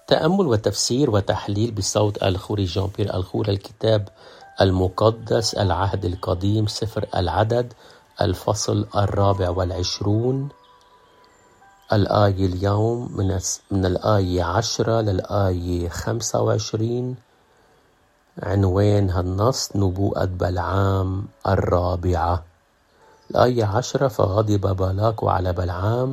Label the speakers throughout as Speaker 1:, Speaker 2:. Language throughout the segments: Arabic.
Speaker 1: تأمل وتفسير وتحليل بصوت الخوري جان بيير الخور، الكتاب المقدس، العهد القديم، سفر العدد، الفصل 24. الآية اليوم من الآية 10 للآية 25. عنوان هالنص: نبوءة بلعام 4. الآية 10: فغضب بالاق على بلعام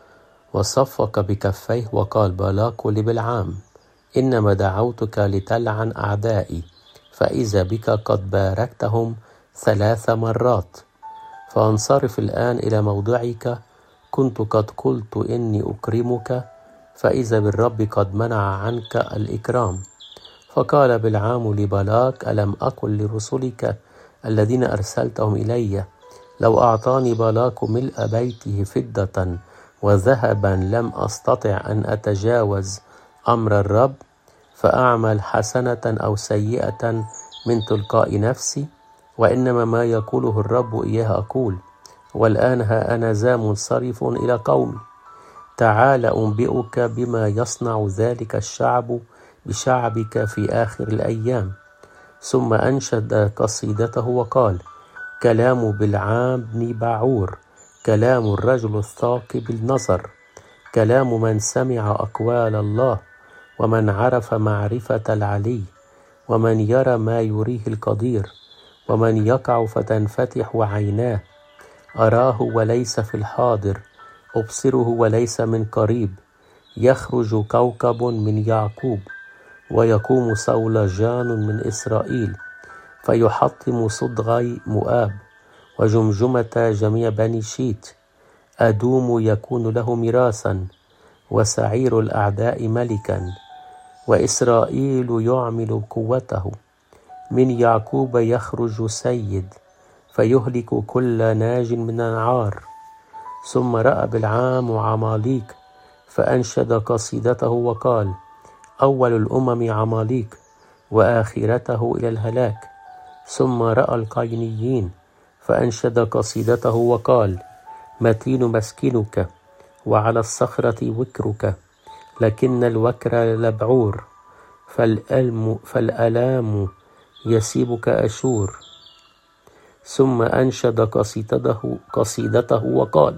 Speaker 1: وصفق بكفيه وقال بالاق لبلعام: إنما دعوتك لتلعن أعدائي، فإذا بك قد باركتهم 3 مرات، فانصرف الآن إلى موضعك، كنت قد قلت إني أكرمك، فإذا بالرب قد منع عنك الإكرام. فقال بلعام لبالاق: ألم أقل لرسلك الذين أرسلتهم إلي لو أعطاني بالاق ملء بيته فضة وذهبا لم أستطع أن أتجاوز أمر الرب، فأعمل حسنة أو سيئة من تلقاء نفسي؟ وإنما ما يقوله الرب إياه أقول. والآن ها أنا ذا منصرف إلى قومي، تعال أنبئك بما يصنع ذلك الشعب بشعبك في آخر الأيام. ثم أنشد قصيدته وقال: كلام بلعام بن باعور، كلام الرجل الثاقب النظر، كلام من سمع أقوال الله، ومن عرف معرفة العلي، ومن يرى ما يريه القدير، ومن يقع فتنفتح عيناه. أراه وليس في الحاضر، أبصره وليس من قريب. يخرج كوكب من يعقوب، ويقوم صولجان من إسرائيل، فيحطم صدغي مؤاب وجمجمة جميع بني شيت. أدوم يكون له ميراثا، وسعير الأعداء ملكا، وإسرائيل يعمل قوته. من يعقوب يخرج سيد، فيهلك كل ناج من العار. ثم رأى بلعام عماليق، فأنشد قصيدته وقال: أول الأمم عماليق، وآخرته إلى الهلاك. ثم رأى القينيين، فأنشد قصيدته وقال: متين مسكنك، وعلى الصخرة وكرك، لكن الوكر لبعور، فالألام يسيبك أشور. ثم أنشد قصيدته وقال: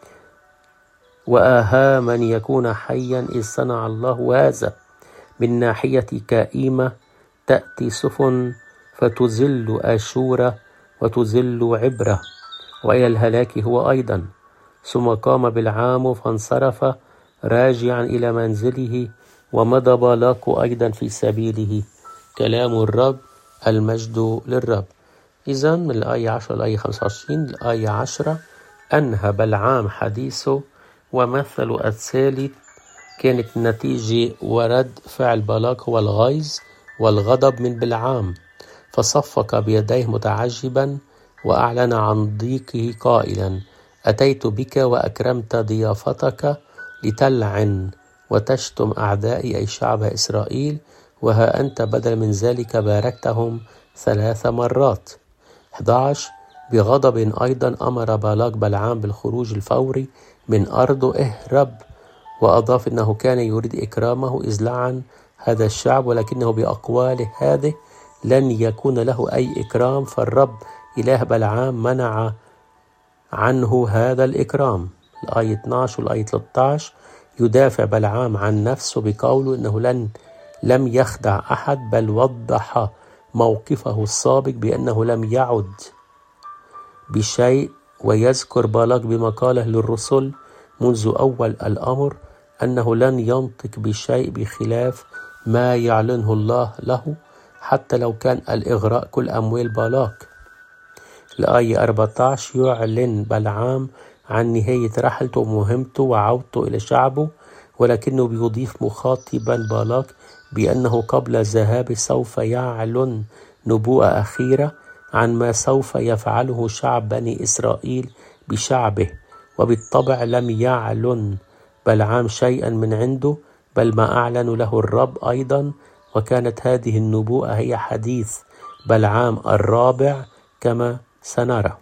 Speaker 1: وآها من يكون حيا إذ صنع الله هذا. من ناحية كائمة تأتي سفن، فتزل أشورة وتزل عبرة، وإلى الهلاك هو أيضا. ثم قام بلعام فانصرف راجعا إلى منزله، ومضى بالاق أيضا في سبيله. كلام الرب، المجد للرب. إذن من الآية 10 للآية 25. الآية 10: أنهى بلعام حديثه، ومثل الثالث كانت نتيجة ورد فعل بالاق هو الغيظ والغضب من بلعام، فصفق بيديه متعجبا، وأعلن عن ضيقه قائلا: أتيت بك وأكرمت ضيافتك لتلعن وتشتم أعدائي أي شعب إسرائيل، وها أنت بدل من ذلك باركتهم 3 مرات. 11: بغضب أيضا أمر بالاق بلعام بالخروج الفوري من أرضه. اهرب. وأضاف أنه كان يريد إكرامه إذ لعن هذا الشعب، ولكنه بأقواله هذه لن يكون له أي إكرام، فالرب إله بلعام منع عنه هذا الإكرام. الآية 12 والآية 13: يدافع بلعام عن نفسه بقوله أنه لم يخدع أحد، بل وضح موقفه السابق بأنه لم يعد بشيء. ويذكر بالاق بما قاله للرسل منذ أول الأمر أنه لن ينطق بشيء بخلاف ما يعلنه الله له، حتى لو كان الإغراء كل أموال بالاق. الآية 14: يعلن بلعام عن نهاية رحلته ومهمته وعودته إلى شعبه، ولكنه بيضيف مخاطبا بالاق بأنه قبل ذهابه سوف يعلن نبوءة أخيرة عن ما سوف يفعله شعب بني إسرائيل بشعبه. وبالطبع لم يعلن بلعام شيئا من عنده، بل ما أعلن له الرب أيضا، وكانت هذه النبوءة هي حديث بلعام 4 كما سنرى.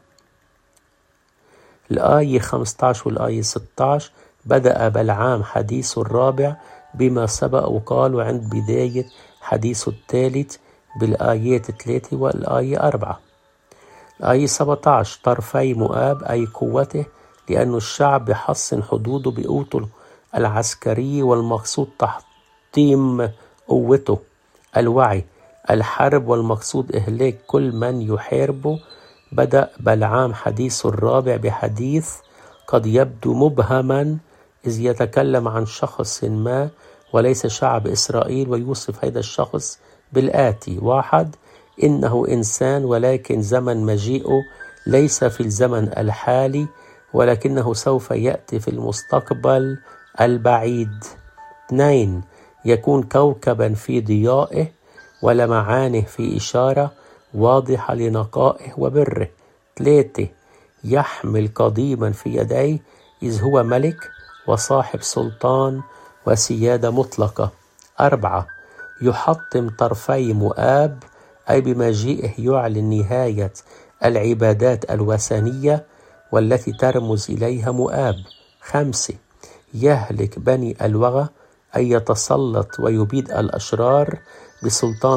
Speaker 1: الآية 15 والآية 16: بدأ بلعام حديث 4 بما سبق وقالوا عند بداية حديثه الثالث بالآيات 3 والآية 4. الآية 17 طرفي مؤاب أي قوته، لأن الشعب بحصن حدوده بقوته العسكري، والمقصود تحطيم قوته. الوعي الحرب، والمقصود إهلاك كل من يحاربه. بدأ بلعام حديثه الرابع بحديث قد يبدو مبهما، إذ يتكلم عن شخص ما وليس شعب إسرائيل، ويوصف هذا الشخص بالآتي: 1. إنه إنسان، ولكن زمن مجيئه ليس في الزمن الحالي، ولكنه سوف يأتي في المستقبل البعيد. 2. يكون كوكبا في ضيائه ولمعانه، في إشارة واضحة لنقائه وبره. 3. يحمل قضيبا في يديه، إذ هو ملك وصاحب سلطان وسيادة مطلقة. 4. يحطم طرفي مؤاب، أي بمجيئه يعلن نهاية العبادات الوثنية والتي ترمز إليها مؤاب. 5. يهلك بني الوغى، أي يتسلط ويبيد الأشرار بسلطان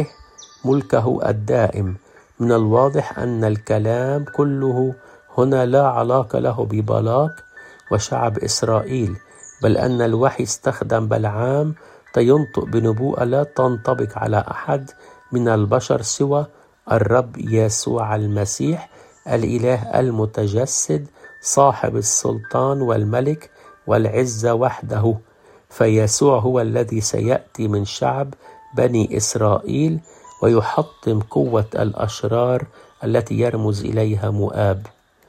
Speaker 1: ملكه الدائم. من الواضح أن الكلام كله هنا لا علاقة له ببلاق وشعب إسرائيل، بل أن الوحي استخدم بلعام ينطق بنبوءة لا تنطبق على أحد من البشر سوى الرب يسوع المسيح، الإله المتجسد صاحب السلطان والملك والعزة وحده. فيسوع هو الذي سيأتي من شعب بني إسرائيل ويحطم قوة الأشرار التي يرمز إليها مؤاب.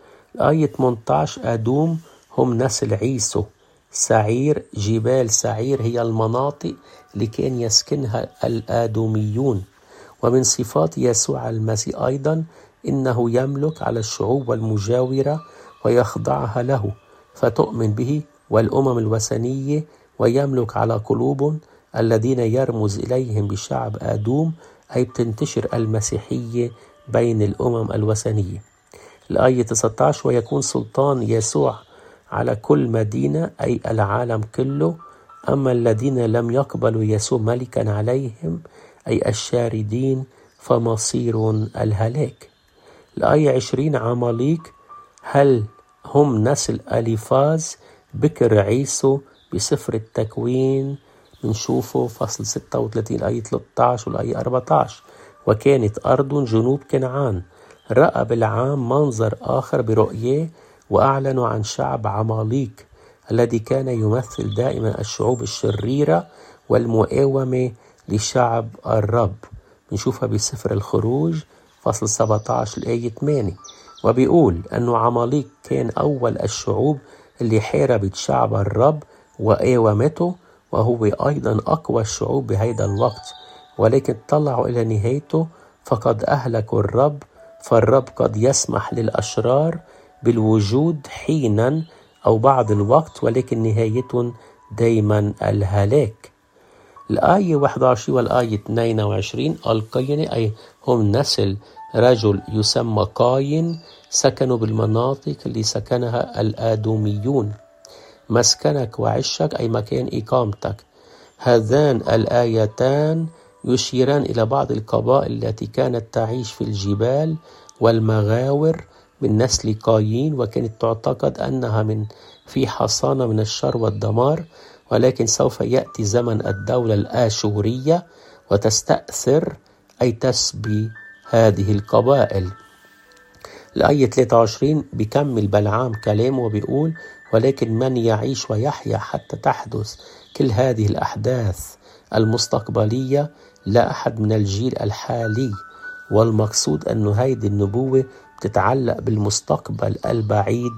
Speaker 1: آية 18 أدوم هم نسل عيسو. سعير، جبال سعير هي المناطق اللي كان يسكنها الآدوميون. ومن صفات يسوع المسيح أيضا إنه يملك على الشعوب المجاورة ويخضعها له، فتؤمن به والأمم الوثنية، ويملك على قلوب الذين يرمز إليهم بشعب آدوم، أي بتنتشر المسيحية بين الأمم الوثنية. الآية 19 ويكون سلطان يسوع على كل مدينة، أي العالم كله. أما الذين لم يقبلوا يسوع ملكا عليهم، أي الشاردين، فمصير الهلاك. الآية 20 عماليق هل هم نسل أليفاز بكر عيسو بسفر التكوين، بنشوفه فصل 36 الآية 13 والآية 14. وكانت أرض جنوب كنعان. رأى بلعام منظر آخر برؤيه، وأعلنوا عن شعب عماليق الذي كان يمثل دائما الشعوب الشريرة والمقاومة لشعب الرب. بنشوفها بسفر الخروج فصل 17 الآية 8. وبيقول أنه عماليق كان أول الشعوب اللي حاربت شعب الرب وقاومته، وهو أيضا أقوى الشعوب بهذا الوقت، ولكن طلعوا إلى نهايته فقد أهلكوا الرب. فالرب قد يسمح للأشرار بالوجود حينا أو بعض الوقت، ولكن نهايتهم دايما الهلاك. الآية 21 والآية 22 القينة، أي هم نسل رجل يسمى قاين، سكنوا بالمناطق اللي سكنها الآدوميون. مسكنك وعشك، أي مكان إقامتك. هذان الآيتان يشيران إلى بعض القبائل التي كانت تعيش في الجبال والمغاور من نسل قايين، وكانت تعتقد أنها في حصانة من الشر والدمار، ولكن سوف يأتي زمن الدولة الآشورية وتستأثر، أي تسبي هذه القبائل. الآية 23 بيكمل بلعام كلامه وبيقول ولكن من يعيش ويحيا حتى تحدث كل هذه الأحداث المستقبلية، لا أحد من الجيل الحالي. والمقصود أنه هذه النبوة بتتعلق بالمستقبل البعيد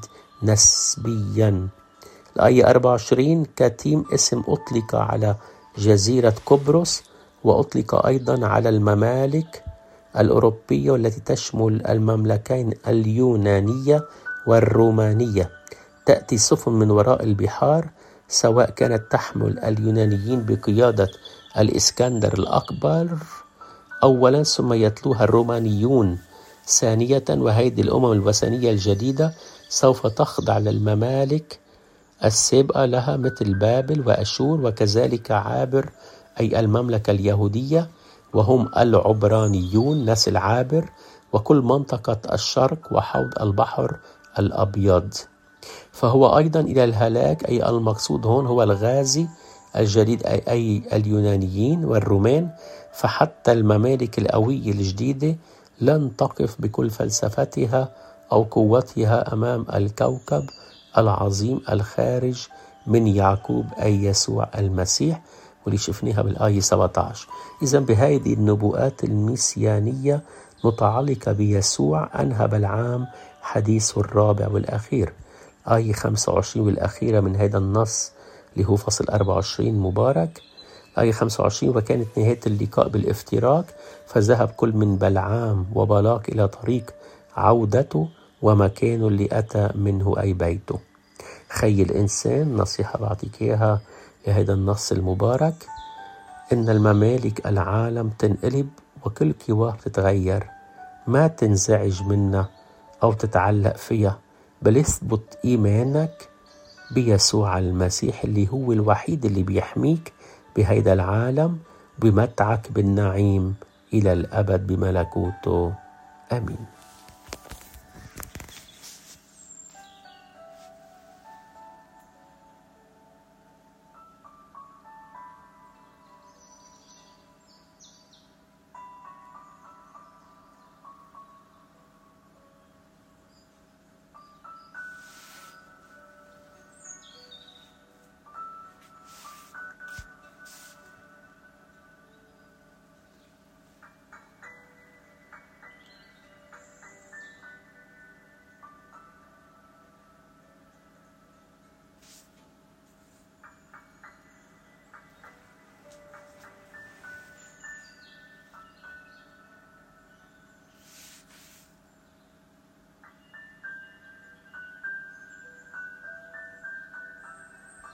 Speaker 1: نسبيا. الآية 24 كتيم اسم أطلق على جزيرة قبرص، وأطلق أيضا على الممالك الأوروبية والتي تشمل المملكتين اليونانية والرومانية. تأتي سفن من وراء البحار، سواء كانت تحمل اليونانيين بقيادة الإسكندر الأكبر أولا، ثم يتلوها الرومانيون ثانية. وهذه الأمم الوثنية الجديدة سوف تخضع للممالك السابقة لها مثل بابل وأشور، وكذلك عابر أي المملكة اليهودية وهم العبرانيون نسل عابر، وكل منطقة الشرق وحوض البحر الأبيض. فهو أيضا إلى الهلاك، أي المقصود هون هو الغازي الجديد أي اليونانيين والرومان. فحتى الممالك القوية الجديدة لن تقف بكل فلسفتها أو قوتها أمام الكوكب العظيم الخارج من يعقوب أي يسوع المسيح، واللي شفناها بالآية 17. إذا بهذه النبوءات المسيانية متعلقة بيسوع أنهى بالعام حديثه الرابع والأخير، آية 25 والأخيرة من هذا النص اللي هو فصل 24 مبارك. آية 25: وكانت نهاية اللقاء بالافتراق، فذهب كل من بلعام وبلاق إلى طريق عودته ومكانه اللي أتى منه أي بيته. خي الإنسان، نصيحة بعطيك إياها لهذا النص المبارك: إن الممالك العالم تنقلب وكل قواه تتغير، ما تنزعج منها أو تتعلق فيها، بل اثبت إيمانك بيسوع المسيح اللي هو الوحيد اللي بيحميك بهيدا العالم، بمتعك بالنعيم إلى الأبد بملكوته. آمين.